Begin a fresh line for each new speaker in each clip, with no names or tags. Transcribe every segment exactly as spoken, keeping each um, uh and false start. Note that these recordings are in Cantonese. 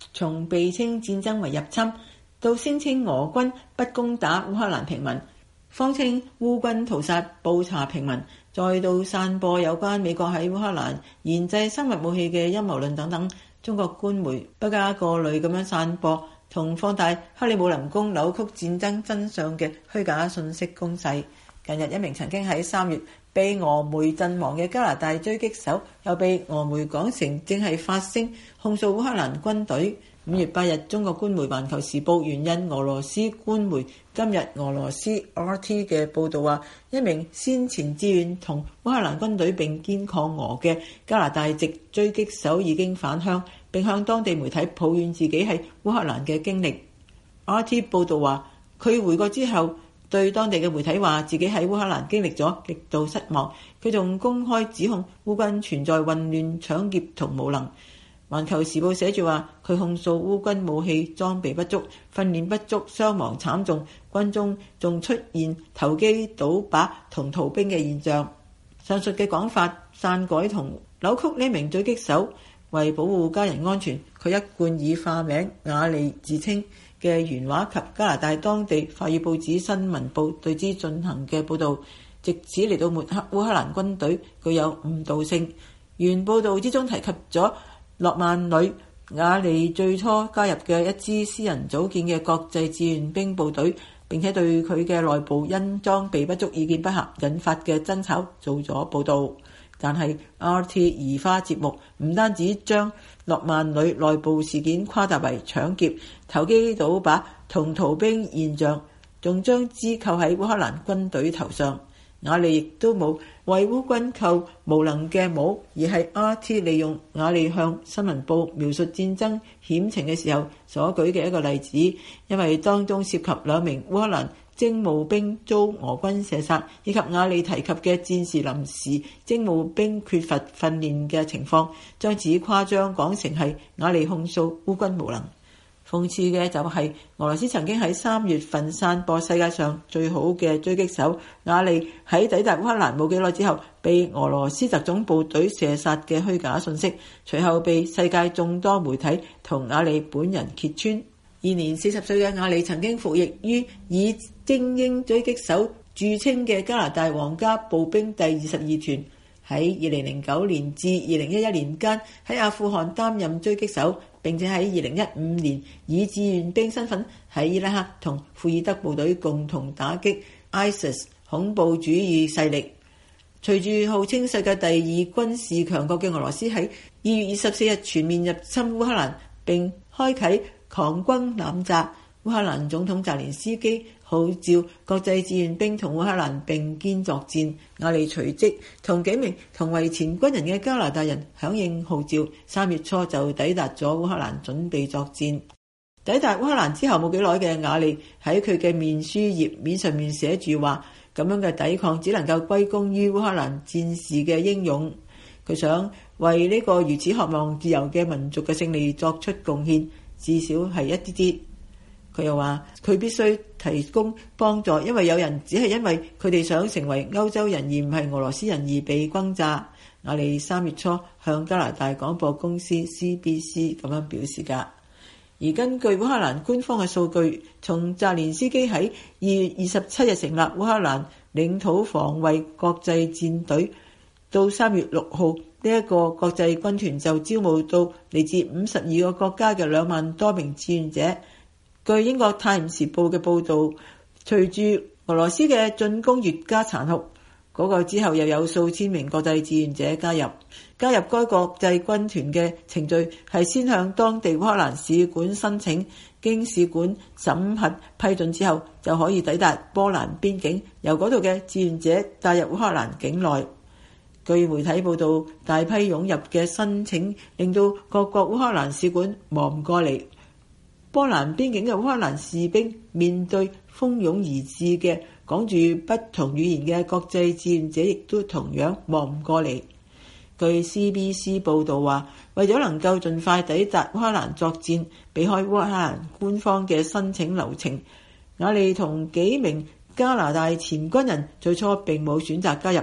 從被稱戰爭為入侵，到聲稱俄軍不攻打烏克蘭平民，謊稱烏軍屠殺布查平民，再到散播有關美國喺烏克蘭研製生物武器嘅陰謀論等等，中國官媒不加過濾咁樣散播同放大克里姆林宮扭曲戰爭真相嘅虛假信息攻勢。近日一名曾經喺三月被俄媒陣亡嘅加拿大狙擊手，又被俄媒講成正係發聲控訴烏克蘭軍隊。五月八日，中國官媒《環球時報》援引俄羅斯官媒今日俄羅斯 R T 嘅報導話，一名先前志願同烏克蘭軍隊並肩抗俄嘅加拿大籍狙擊手已經返鄉，並向當地媒體抱怨自己喺烏克蘭嘅經歷。R T 報導話，佢回國之後對當地嘅媒體話自己喺烏克蘭經歷咗極度失望，佢仲公開指控烏軍存在混亂、搶劫同無能。環球時報寫住話，佢控訴烏軍武器裝備不足、訓練不足、傷亡慘重，軍中仲出現投機倒把同逃兵嘅現象。上述嘅講法篡改同扭曲呢名狙擊手為保護家人安全，佢一貫以化名雅利自稱嘅原話及加拿大當地法語報紙新聞報對之進行嘅報導，藉此嚟到抹黑烏克蘭軍隊，具有誤導性。原報導之中提及咗諾曼女雅利最初加入嘅一支私人組建嘅國際志願兵部隊，並且對佢嘅內部因裝備不足意見不合引發嘅爭吵做咗報導。但係 R T 移花接木，唔單止將諾曼女內部事件誇大為搶劫、投機倒把同逃兵現象，仲將之扣喺烏克蘭軍隊頭上。雅利亦都冇為烏軍扣無能嘅帽，而係 R T 利用雅利向新聞報描述戰爭險情嘅時候所舉嘅一個例子，因為當中涉及兩名烏克蘭徵募兵遭俄軍射殺，以及雅利提及嘅戰時臨時徵募兵缺乏訓練嘅情況，將此誇張講成係雅利控訴烏軍無能。諷刺嘅就係俄羅斯曾經喺三月份散播世界上最好嘅狙擊手雅利喺抵達烏克蘭冇幾耐之後被俄羅斯特種部隊射殺嘅虛假信息，隨後被世界眾多媒體同雅利本人揭穿。現年四十歲嘅雅利曾經服役於以精英狙擊手著稱嘅加拿大皇家步兵第二十二團，喺二零零九年至二零一一年間喺阿富汗擔任狙擊手，並且喺二零一五年以志願兵身份喺伊拉克同庫爾德部隊共同打擊 ISIS 恐怖主義勢力。隨住號稱世界第二軍事強國嘅俄羅斯喺二月二十四日全面入侵烏克蘭並開啟狂轟濫炸，烏克蘭總統澤連斯基號召國際志願兵同烏克蘭並肩作戰。雅利隨即同幾名同為前軍人嘅加拿大人響應號召，三月初就抵達咗烏克蘭準備作戰。抵達烏克蘭之後冇幾耐嘅雅利喺佢嘅面書頁面上面寫住話，咁樣嘅抵抗只能夠歸功於烏克蘭戰士嘅英勇。佢想為呢個如此渴望自由嘅民族嘅勝利作出貢獻，至少係一啲啲。佢又話佢必須提供幫助，因為有人只係因為佢哋想成為歐洲人而唔係俄羅斯人而被轟炸。雅利三月初向加拿大廣播公司 C B C 咁樣表示㗎。而根據烏克蘭官方嘅數據，從澤連斯基喺二月二十七日成立烏克蘭領土防衛國際戰隊到三月六號呢一個國際軍團就招募到嚟自五十二個國家嘅兩萬多名志願者。據英國《泰晤士報》嘅報導，隨住俄羅斯嘅進攻越加殘酷，嗰個之後又有數千名國際志願者加入。加入該國際軍團嘅程序係先向當地烏克蘭使館申請，經使館審核批准之後，就可以抵達波蘭邊境，由嗰度嘅志願者帶入烏克蘭境內。據媒體報導，大批湧入嘅申請令到各國烏克蘭使館忙唔過嚟。波蘭邊境嘅烏克蘭士兵面對蜂擁而至嘅講住不同語言嘅國際志願者，亦都同樣忙唔過嚟。據 C B C 報導話，為咗能夠盡快抵達烏克蘭作戰，避開烏克蘭官方嘅申請流程，雅利同幾名加拿大前軍人最初並冇選擇加入，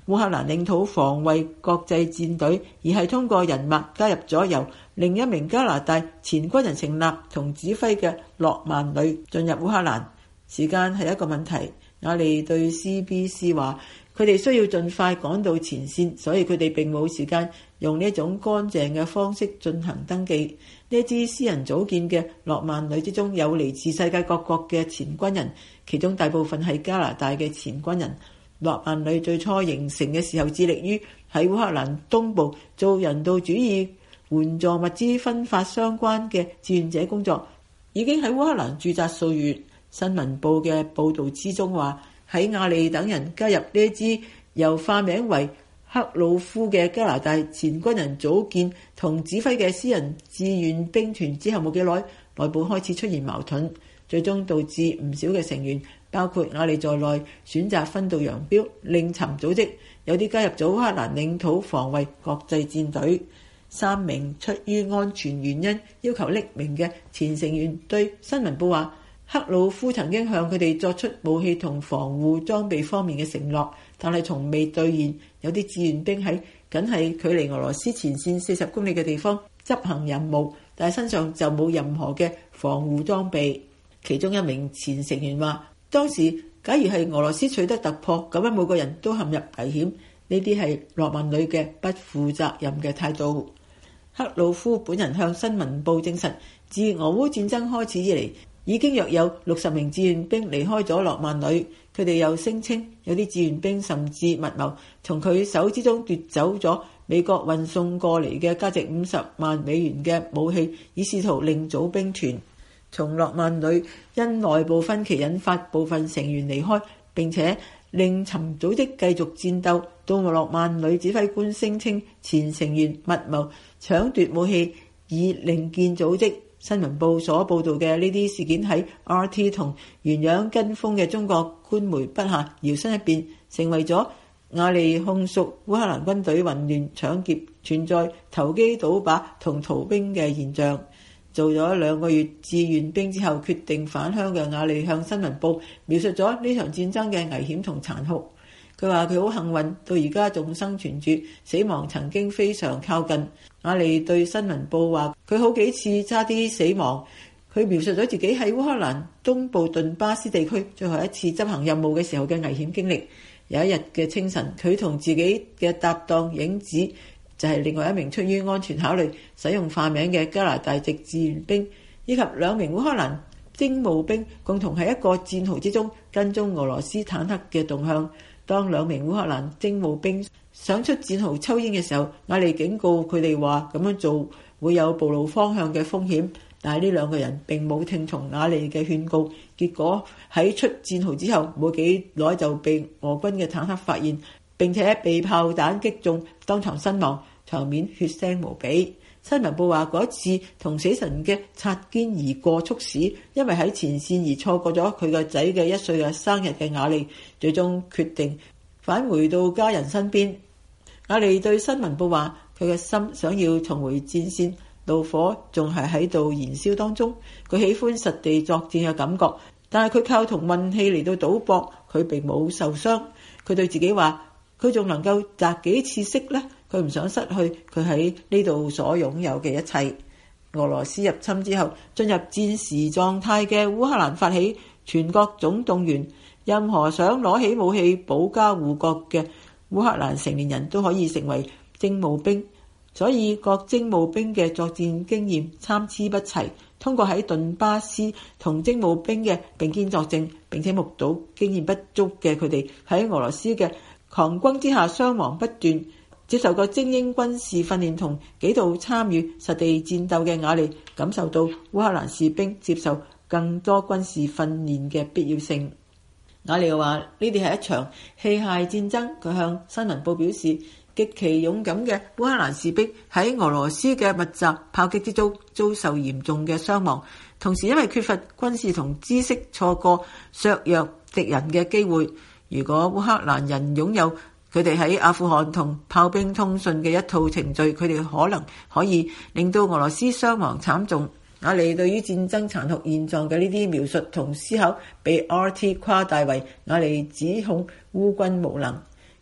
烏克蘭領土防衛國際戰隊，而係通過人脈加入咗由另一名加拿大前軍人成立同指揮嘅諾曼旅進入烏克蘭。時間係一個問題，雅利對 C B C 話佢哋需要盡快趕到前線，所以佢哋並冇時間用呢一種乾淨嘅方式進行登記。呢支私人組建嘅諾曼旅之中有嚟自世界各國嘅前軍人，其中大部分係加拿大嘅前軍人。諾曼旅最初形成嘅時候，致力於喺烏克蘭東部做人道主義援助物資分發相關嘅志願者工作，已經喺烏克蘭駐紮數月。新聞報嘅報導之中話，喺雅利等人加入呢一支由化名為克魯夫嘅加拿大前軍人組建同指揮嘅私人志願兵團之後冇幾耐，內部開始出現矛盾，最終導致唔少嘅成員包括雅利在內選擇分道揚鑣，另尋組織，有啲加入咗烏克蘭領土防衛國際戰隊。三名出於安全原因要求匿名嘅前成員對新聞報話，克魯夫曾經向佢哋作出武器同防護裝備方面嘅承諾，但係從未兌現。有啲志願兵喺僅係距離俄羅斯前線四十公里嘅地方執行任務，但係身上就冇任何嘅防護裝備。其中一名前成員話，當時假如係俄羅斯取得突破，咁樣每個人都陷入危險。呢啲係諾曼旅嘅不負責任嘅態度。克魯夫本人向新聞報證實，自俄烏戰爭開始以嚟，已經約有六十名志願兵離開咗諾曼旅。佢哋又聲稱，有啲志願兵甚至密謀從佢手之中奪走咗美國運送過嚟嘅價值五十萬美元嘅武器，以試圖另組兵團。從諾曼旅因內部分歧引發部分成員離開，並且另尋組織繼續戰鬥，到諾曼旅指揮官聲稱前成員密謀搶奪武器以另建組織。新聞報所報導嘅呢啲事件喺 R T 同原樣跟風嘅中國官媒筆下搖身一變，成為咗雅利控訴烏克蘭軍隊混亂搶劫，存在投機倒把同逃兵嘅現象。做咗兩個月志願兵之後，決定返鄉嘅雅利向新聞報描述咗呢場戰爭嘅危險同殘酷。佢話佢好幸運，到而家仲生存住，死亡曾經非常靠近。雅利對新聞報話，佢好幾次差啲死亡。佢描述咗自己喺烏克蘭東部頓巴斯地區最後一次執行任務嘅時候嘅危險經歷。有一日嘅清晨，佢同自己嘅搭檔影子，就係另外一名出於安全考慮使用化名嘅加拿大籍志願兵，以及兩名烏克蘭徵募兵，共同喺一個戰壕之中跟蹤俄羅斯坦克嘅動向。當兩名烏克蘭徵募兵想出戰壕抽煙嘅時候，雅利警告佢哋話咁樣做會有暴露方向嘅風險，但係呢兩個人並冇聽從雅利嘅勸告，結果喺出戰壕之後冇幾耐就被俄軍嘅坦克發現，並且被炮彈擊中，當場身亡，場面血腥無比。新聞報話，嗰一次同死神嘅擦肩而過促使因為喺前線而錯過咗佢個仔嘅一歲嘅生日嘅雅利，最終決定返回到家人身邊。雅利對新聞報話，佢嘅心想要重回戰線，怒火仲係喺度燃燒當中。佢喜歡實地作戰嘅感覺，但係佢靠同運氣嚟到賭博，佢並冇受傷。佢對自己話，佢仲能夠擲幾次色呢？佢唔想失去佢喺呢度所擁有嘅一切。俄羅斯入侵之後，進入戰時狀態嘅烏克蘭發起全國總動員，任何想攞起武器保家護國嘅烏克蘭成年人都可以成為徵募兵，所以各徵募兵嘅作戰經驗參差不齊。通過喺頓巴斯同徵募兵嘅並肩作戰，並且目睹經驗不足嘅佢哋喺俄羅斯嘅狂轟之下傷亡不斷，接受過精英軍事訓練同幾度參與實地戰鬥嘅雅利，感受到烏克蘭士兵接受更多軍事訓練嘅必要性。雅利話：呢啲係一場器械戰爭。佢向新聞報表示，極其勇敢嘅烏克蘭士兵喺俄羅斯嘅密集炮擊之中遭受嚴重嘅傷亡，同時因為缺乏軍事同知識，錯過削弱敵人嘅機會。如果烏克蘭人擁有佢哋喺阿富汗同炮兵通訊嘅一套程序，佢哋可能可以令到俄羅斯傷亡慘重。雅利對於戰爭殘酷現狀嘅呢啲描述同思考，被 R T 誇大為雅利指控烏軍無能。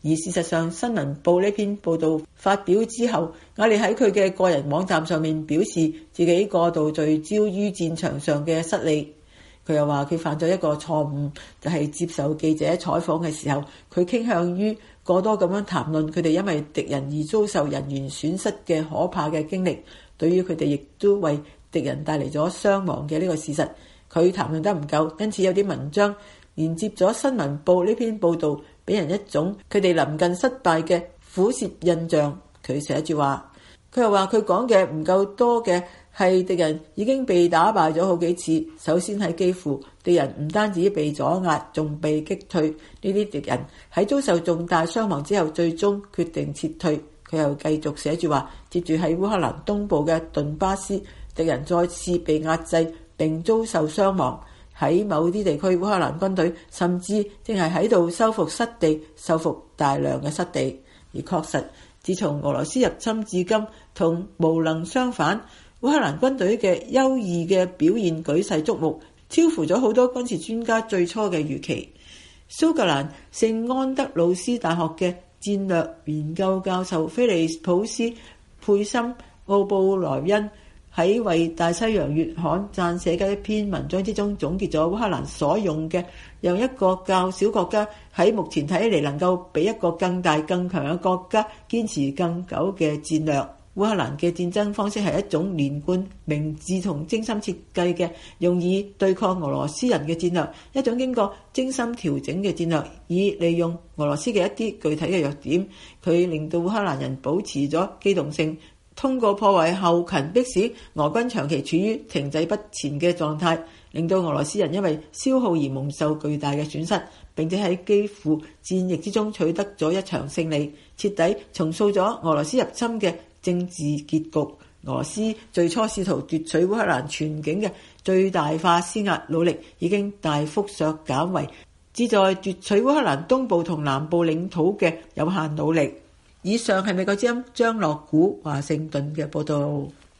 而事實上，新聞報呢篇報導發表之後，瓦利喺佢嘅個人網站上面表示自己過度聚焦於戰場上嘅失利。佢又話佢犯咗一個錯誤，就係接受記者採訪嘅時候，佢傾向於過多咁樣談論佢哋因為敵人而遭受人員損失嘅可怕嘅經歷，對於佢哋亦都為敵人帶嚟咗傷亡嘅呢個事實，佢談論得唔夠，因此有啲文章連接咗新聞報呢篇報導，俾人一種佢哋臨近失敗嘅苦澀印象。佢寫住話，佢又話佢講嘅唔夠多嘅係敵人已經被打敗咗好幾次。首先喺基輔，敵人唔單止被阻壓，仲被擊退。呢啲敵人喺遭受重大傷亡之後，最終決定撤退。佢又繼續寫住話，接住喺烏克蘭東部嘅頓巴斯，敵人再次被壓制並遭受傷亡。喺某啲地區，烏克蘭軍隊甚至正係喺度修復失地，修復大量嘅失地。而確實，自從俄羅斯入侵至今，同無能相反，烏克蘭軍隊嘅優異嘅表現舉世矚目，超乎咗好多軍事專家最初嘅預期。蘇格蘭聖安德魯斯大學嘅戰略研究教授菲利普斯佩森奧布萊恩喺為大西洋月刊撰寫嘅一篇文章之中，總結咗烏克蘭所用嘅讓一個較小國家喺目前睇嚟能夠比一個更大更強嘅國家堅持更久嘅戰略。烏克蘭嘅戰爭方式係一種連貫、明智同精心設計嘅，用以對抗俄羅斯人嘅戰略，一種經過精心調整嘅戰略，以利用俄羅斯嘅一啲具體嘅弱點，佢令到烏克蘭人保持咗機動性，通過破壞後勤迫使俄軍長期處於停滯不前嘅狀態，令到俄羅斯人因為消耗而蒙受巨大嘅損失，並且喺基輔戰役之中取得咗一場勝利，徹底重塑咗俄羅斯入侵嘅政治結局。俄羅斯最初試圖奪取烏克蘭全境嘅最大化施壓努力已經大幅削減為旨在奪取烏克蘭東部同南部領土嘅有限努力。以上係美國之音張樂古華盛頓嘅報導。